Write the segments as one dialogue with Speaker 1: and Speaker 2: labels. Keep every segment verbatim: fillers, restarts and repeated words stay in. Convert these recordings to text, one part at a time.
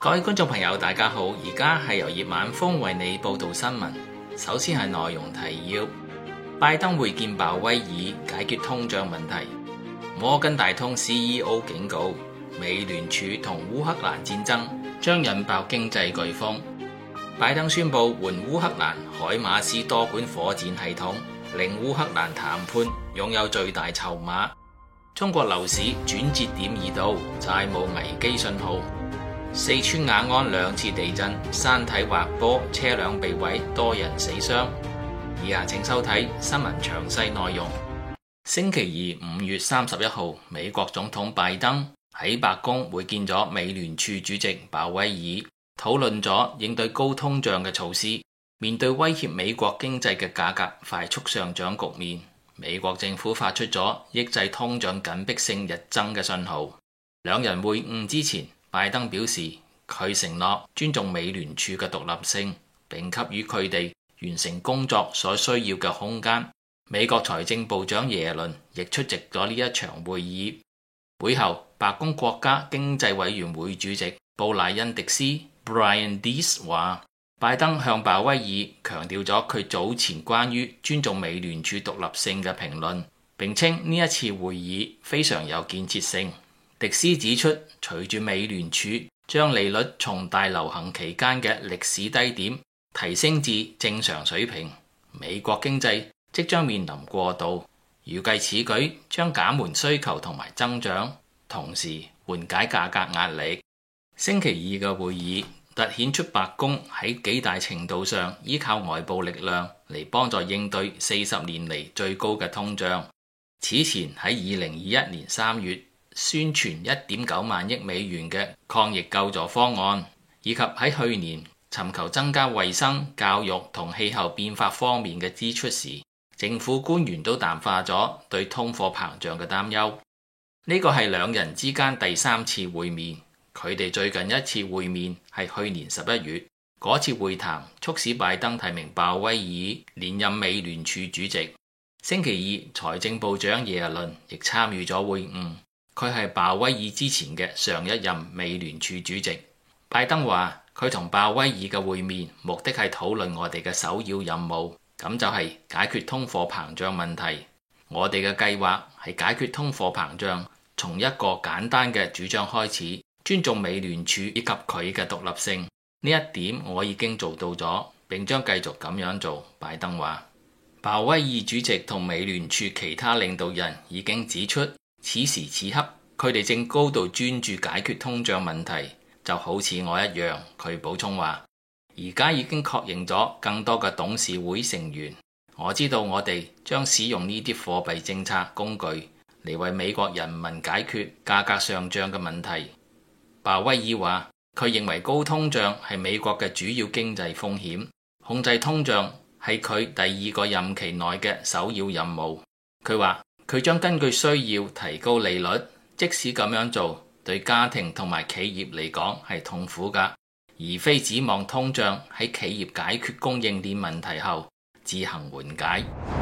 Speaker 1: 各位觀眾朋友大家好，而家係由葉晚風為你報道新聞。首先係內容提要：拜登會見鮑威爾解決通脹問題。摩根大通 C E O 警告，美聯儲同烏克蘭戰爭將引爆經濟颶風。拜登宣布換烏克蘭海馬斯多管火箭系統，令烏克蘭談判擁有最大籌碼。中國樓市轉折點已到，債務危機信號。四川雅安兩次地震，山體滑坡，車輛被毀，多人死傷。以下請收睇新聞詳細內容。星期二五月三十一號，美國總統拜登喺白宮會見咗美聯儲主席鮑威爾，討論咗應對高通脹嘅措施。面對威脅美國經濟嘅價格快速上漲局面，美國政府發出咗抑制通脹緊迫性日增嘅信號。兩人會晤之前，拜登表示佢承諾尊重美聯儲嘅獨立性，並給予佢哋完成工作所需要嘅空間。美國財政部長耶倫亦出席咗呢一場會議。會後，白宮國家經濟委員會主席布萊恩迪斯 Brian Deese 話，拜登向鮑威爾強調咗佢早前關於尊重美聯儲獨立性嘅評論，並稱呢一次會議非常有建設性。迪斯指出，隨住美聯儲將利率從大流行期間嘅歷史低點提升至正常水平，美國經濟即將面臨過渡，預計此舉將減緩需求同埋增長，同時緩解價格壓力。星期二嘅會議突顯出白宮喺幾大程度上依靠外部力量嚟幫助應對四十年嚟最高嘅通脹。此前喺二零二一年三月宣傳一點九萬億美元嘅抗疫救助方案，以及喺去年尋求增加衛生、教育同氣候變化方面嘅支出時，政府官員都淡化咗對通貨膨脹嘅擔憂。呢個係兩人之間第三次會面，佢哋最近一次會面係去年十一月，嗰次會談促使拜登提名鮑威爾連任美聯儲主席。星期二，財政部長耶倫亦參與咗會晤。佢係鮑威爾之前嘅上一任美聯儲主席。拜登話佢同鮑威爾嘅會面目的係討論我哋嘅首要任務，咁就係解決通貨膨脹問題。我哋嘅計劃係解決通貨膨脹，從一個簡單嘅主張開始，尊重美聯儲以及佢嘅獨立性。呢一點我已經做到咗，並將繼續咁樣做。拜登話，鮑威爾主席同美聯儲其他領導人已經指出，此時此刻，佢哋正高度專注解決通脹問題，就好似我一樣。佢補充話，而家已經確認咗更多嘅董事會成員。我知道我哋將使用呢啲貨幣政策工具嚟為美國人民解決價格上漲嘅問題。鮑威爾話，佢認為高通脹係美國嘅主要經濟風險，控制通脹係佢第二個任期內嘅首要任務。佢話，佢將根據需要提高利率，即使咁樣做對家庭同埋企業嚟講係痛苦㗎，而非指望通脹喺企業解決供應鏈問題後自行緩解。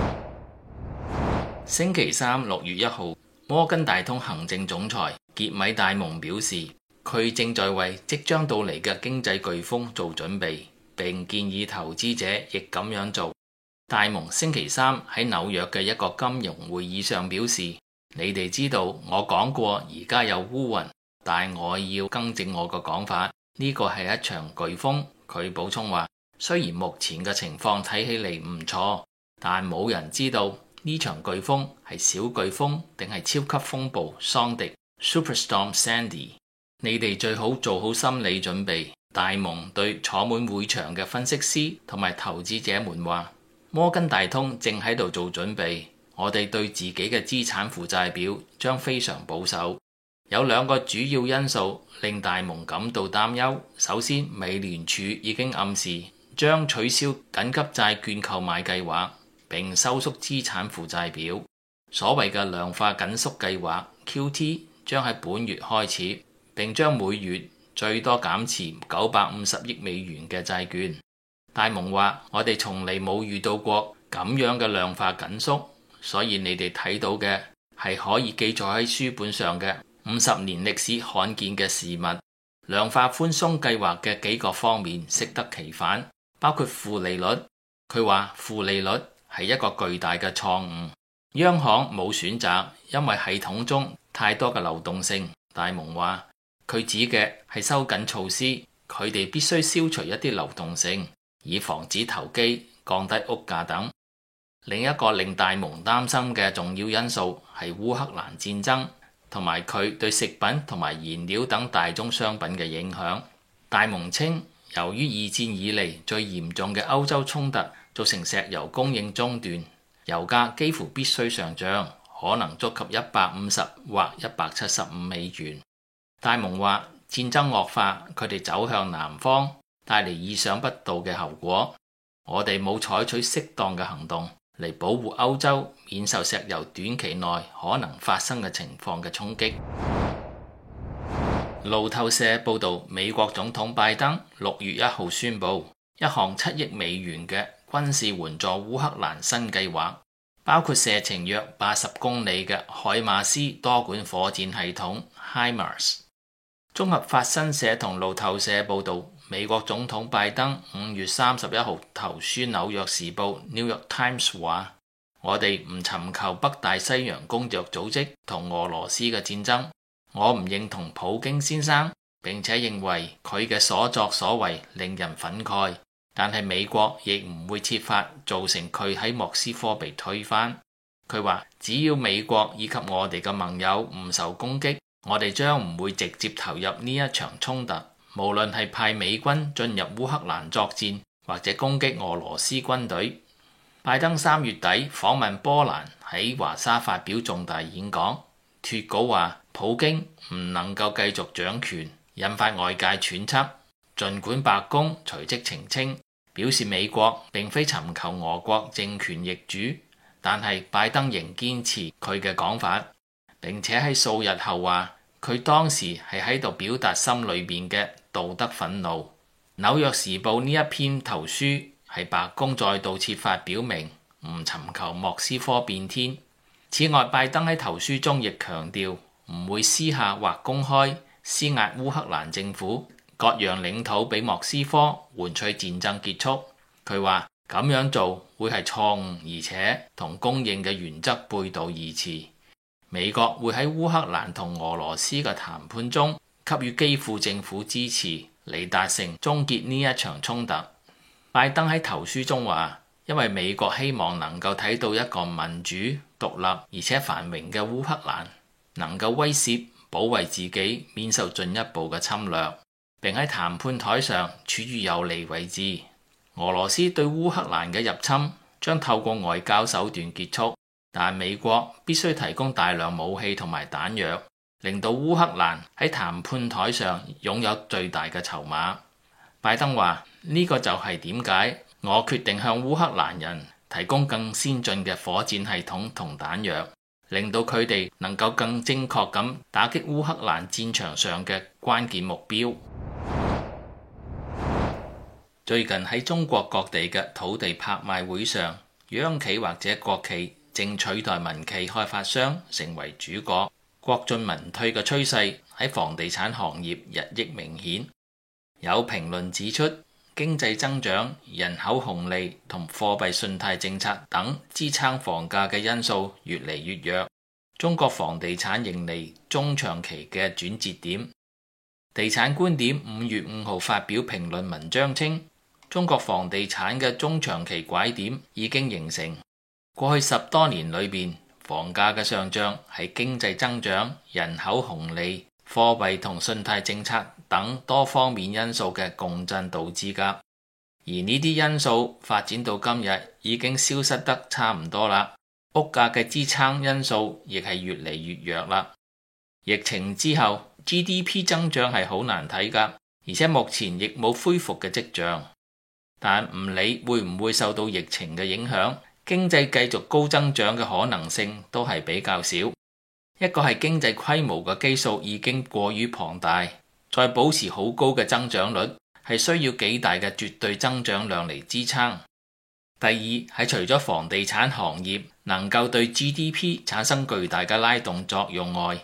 Speaker 1: 星期三六月一號，摩根大通行政總裁傑米戴蒙表示，佢正在為即將到嚟嘅經濟颶風做準備，並建議投資者亦咁樣做。戴蒙星期三喺紐約嘅一個金融會議上表示，你哋知道我講過而家有烏雲，但我要更正我個講法，呢個係一場颶風。佢補充話，雖然目前嘅情況睇起嚟唔錯，但冇人知道呢場颶風係小颶風定係超級風暴桑迪 Superstorm Sandy。你哋最好做好心理準備。戴蒙對坐滿會場嘅分析師同埋投資者們話，摩根大通正喺度做準備，我哋對自己嘅資產負債表將非常保守。有兩個主要因素令戴蒙感到擔憂。首先，美聯儲已經暗示將取消緊急債券購買計劃，並收縮資產負債表。所謂嘅量化緊縮計劃 Q T 將喺本月開始，並將每月最多減持九百五十億美元嘅債券。戴蒙話，我哋從嚟冇遇到過咁樣嘅量化緊縮，所以你哋睇到嘅係可以記載喺書本上嘅五十年歷史罕見嘅事物。 量化寬鬆計劃嘅幾個方面適得其反，包括負利率。佢話負利率係一個巨大嘅錯誤，央行冇選擇，因為系統中太多嘅流動性。戴蒙話佢指嘅係收緊措施，佢哋必須消除一啲流動性，以防止投機、降低屋價等。另一個令戴蒙擔心嘅重要因素係烏克蘭戰爭同埋佢對食品同埋燃料等大宗商品嘅影響。戴蒙稱，由於二戰以嚟最嚴重嘅歐洲衝突造成石油供應中斷，油價幾乎必須上漲，可能觸及一百五十或一百七十五美元。戴蒙話戰爭惡化，佢哋走向南方，帶嚟意想不到嘅後果。我哋冇採取適當嘅行動嚟保護歐洲免受石油短期內可能發生嘅情況嘅衝擊。路透社報道，美國總統拜登六月一號宣布一項七億美元嘅軍事援助烏克蘭新計劃，包括射程約八十公里嘅海馬斯多管火箭系統 HIMARS。綜合法新社同路透社報道，美國總統拜登五月三十一號投書紐約時報 New York Times 話：我哋唔尋求北大西洋公約組織同俄羅斯嘅戰爭。我唔認同普京先生，並且認為佢嘅所作所為令人憤慨，但係美國亦唔會設法造成佢喺莫斯科被推翻。佢話只要美國以及我哋嘅盟友唔受攻擊，我哋將唔會直接投入呢一場衝突，無論係派美軍進入烏克蘭作戰或者攻擊俄羅斯軍隊。拜登三月底訪問波蘭，喺華沙發表重大演講，脫稿話普京唔能夠繼續掌權，引發外界揣測。儘管白宮隨即澄清，表示美國並非尋求俄國政權易主，但係拜登仍堅持佢嘅講法，並且喺數日後話佢當時係喺度表達心裏邊嘅道德憤怒。紐約時報呢一篇投書係白宮再度設法表明唔尋求莫斯科變天。此外，拜登喺投書中亦強調唔會私下或公開施壓烏克蘭政府，割讓領土俾莫斯科，換取戰爭結束。佢話咁樣做會係錯誤，而且同公認嘅原則背道而馳。美國會喺烏克蘭同俄羅斯嘅談判中給予基輔政府支持，嚟達成終結呢一場衝突。拜登喺投書中話，因為美國希望能夠睇到一個民主、獨立而且繁榮嘅烏克蘭，能夠威懾保衛自己免受進一步嘅侵略，並喺談判台上處於有利位置。俄羅斯對烏克蘭嘅入侵將透過外交手段結束，但美國必須提供大量武器同埋彈藥，令到烏克蘭喺談判台上擁有最大嘅籌碼。拜登話呢個就係點解我決定向烏克蘭人提供更先進嘅火箭系統同彈藥，令到佢哋能夠更精確咁打擊烏克蘭戰場上嘅關鍵目標。最近喺中國各地嘅土地拍賣會上，央企或者國企正取代民企開發商成為主角，國進民退嘅趨勢喺房地產行業日益明顯。有評論指出，經濟增長、人口紅利同貨幣信貸政策等支撐房價嘅因素越嚟越弱，中國房地產迎嚟中長期嘅轉折點。地產觀點五月五號發表評論文章稱，中國房地產嘅中長期拐點已經形成。過去十多年裏邊，房價嘅上漲係經濟增長、人口紅利、貨幣同信貸政策等多方面因素嘅共振導致㗎。而呢啲因素發展到今日已經消失得差唔多啦，屋價嘅支撐因素亦係越嚟越弱啦。疫情之後 G D P 增長係好難睇㗎，而且目前亦冇恢復嘅跡象。但唔理會唔會受到疫情嘅影響，經濟繼續高增長嘅可能性都係比較少。一個係經濟規模嘅基數已經過於龐大，再保持好高嘅增長率係需要幾大嘅絕對增長量嚟支撐。第二係除咗房地產行業能夠對 G D P 產生巨大嘅拉動作用外，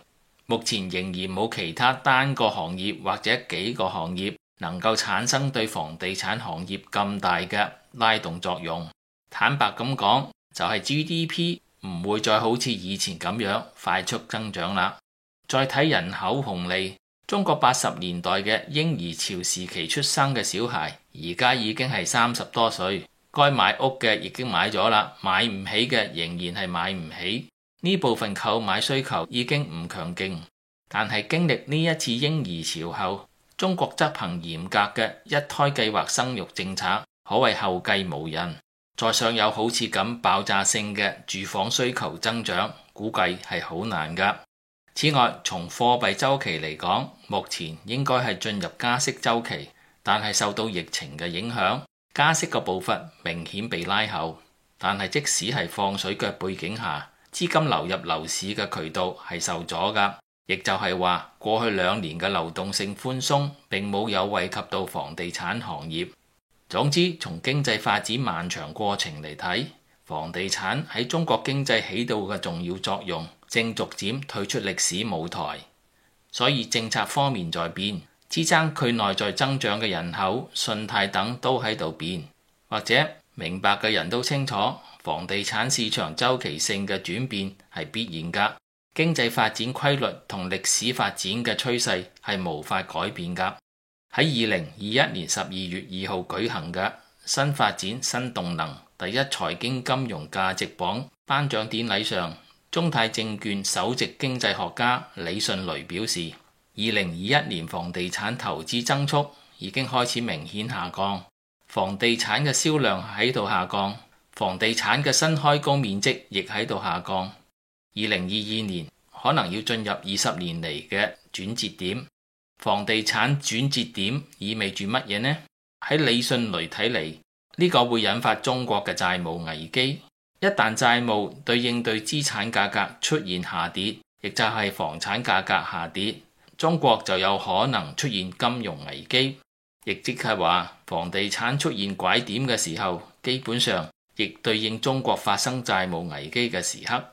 Speaker 1: 目前仍然冇其他單個行業或者幾個行業能夠產生對房地產行業咁大嘅拉動作用。坦白咁講，就係 G D P 唔會再好似以前咁樣快速增長啦。再睇人口紅利，中國八十年代嘅嬰兒潮時期出生嘅小孩，而家已經係三十多歲，該買屋嘅已經買咗啦，買唔起嘅仍然係買唔起。呢部分購買需求已經唔強勁，但係經歷呢一次嬰兒潮後，中國執行嚴格嘅一胎計劃生育政策，可謂後繼無人。再上有好似咁爆炸性嘅住房需求增長，估計係好難㗎。此外，從貨幣周期嚟講，目前應該係進入加息周期，但係受到疫情嘅影響，加息嘅步伐明顯被拉後。但係即使係放水嘅背景下，資金流入樓市嘅渠道係受阻㗎，亦就係話過去兩年嘅流動性寬鬆並冇有惠及到房地產行業。總之，從經濟發展漫長過程嚟睇，房地產喺中國經濟起到嘅重要作用正逐漸退出歷史舞台。所以政策方面在變，支撐佢內在增長嘅人口、信貸等都喺度變。或者明白嘅人都清楚，房地產市場周期性嘅轉變係必然㗎。經濟發展規律同歷史發展嘅趨勢係無法改變㗎。喺二零二一年十二月二號舉行嘅新發展新動能第一財經金融價值榜頒獎典禮上，中泰證券首席經濟學家李迅雷表示，二零二一年房地產投資增速已經開始明顯下降，房地產嘅銷量喺度下降，房地產嘅新開工面積亦喺度下降。二零二二年可能要進入二十年嚟嘅轉折點。房地產轉折點意味住乜嘢呢？喺李迅雷睇嚟，呢個會引發中國嘅債務危機。一旦債務對應對資產價格出現下跌，亦就係房產價格下跌，中國就有可能出現金融危機。亦即係話，房地產出現拐點嘅時候，基本上亦對應中國發生債務危機嘅時刻。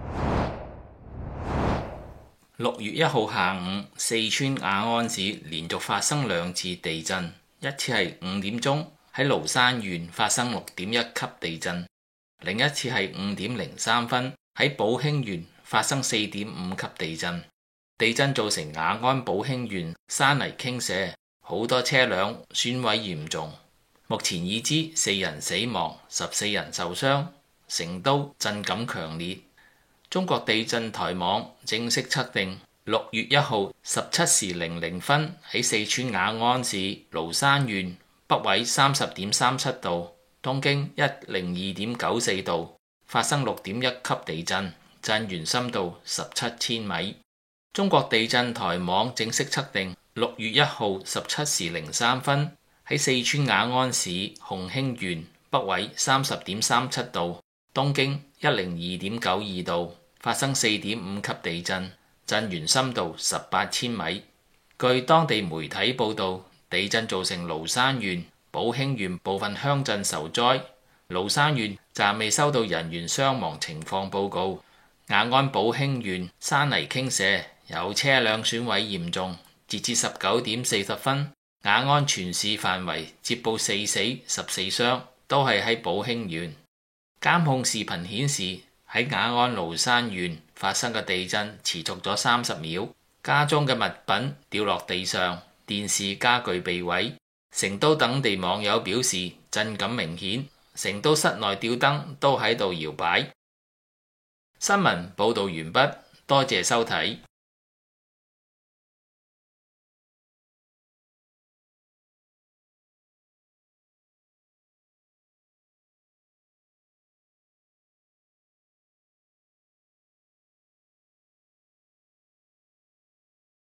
Speaker 1: 六月一號下午，四川雅安市連續發生兩次地震，一次係五點鐘喺蘆山縣發生六點一級地震，另一次係五點零三分喺寶興縣發生四點五級地震。地震造成雅安寶興縣山泥傾瀉，好多車輛損毀嚴重。目前已知四人死亡，十四人受傷。成都震感強烈。中國地震台網正式測定，六月一號十七時零零分喺四川雅安市蘆山縣北緯三十點三七度，東經一零二點九四度，發生六點一級地震，震源深度十七千米。中國地震台網正式測定，六月一號十七時零三分喺四川雅安市洪興縣北緯三十點三七度，東經一零二點九二度，發生四點五級地震，震源深度十八千米。據當地媒體報道，地震造成蘆山縣、寶興縣部分鄉鎮受災，蘆山縣暫未收到人員傷亡情況報告。雅安寶興縣山泥傾瀉，有車輛損毀嚴重。截至十九點四十分，雅安全市範圍接報四死十四傷，都係喺寶興縣。監控視頻顯示，喺雅安蘆山縣發生嘅地震持續咗三十秒，家中嘅物品掉落地上，電視家具被毀。成都等地網友表示震感明顯，成都室內吊燈都喺度搖擺。新聞報道完畢，多謝收睇。